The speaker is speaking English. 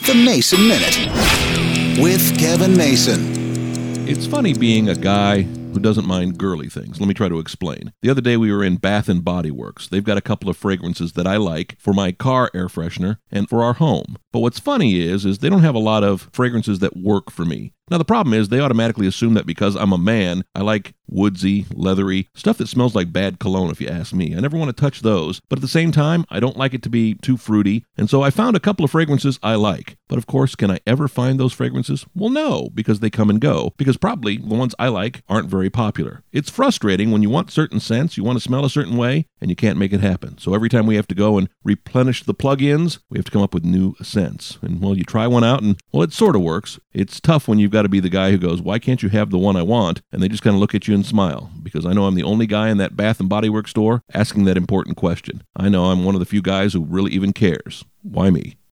The Mason Minute with Kevin Mason. It's funny being a guy who doesn't mind girly things. Let me try to explain. The other day we were in Bath & Body Works. They've got a couple of fragrances that I like for my car air freshener and for our home. But what's funny is they don't have a lot of fragrances that work for me. Now, the problem is they automatically assume that because I'm a man, I like woodsy, leathery, stuff that smells like bad cologne, if you ask me. I never want to touch those, but at the same time, I don't like it to be too fruity, and so I found a couple of fragrances I like. But of course, can I ever find those fragrances? Well, no, because they come and go, because probably the ones I like aren't very popular. It's frustrating when you want certain scents, you want to smell a certain way, and you can't make it happen. So every time we have to go and replenish the plug-ins, we have to come up with new scents. And, well, you try one out, and, well, it sort of works. It's tough when you've got to be the guy who goes, why can't you have the one I want? And they just kind of look at you and smile, because I know I'm the only guy in that Bath & Body Works store asking that important question. I know I'm one of the few guys who really even cares. Why me?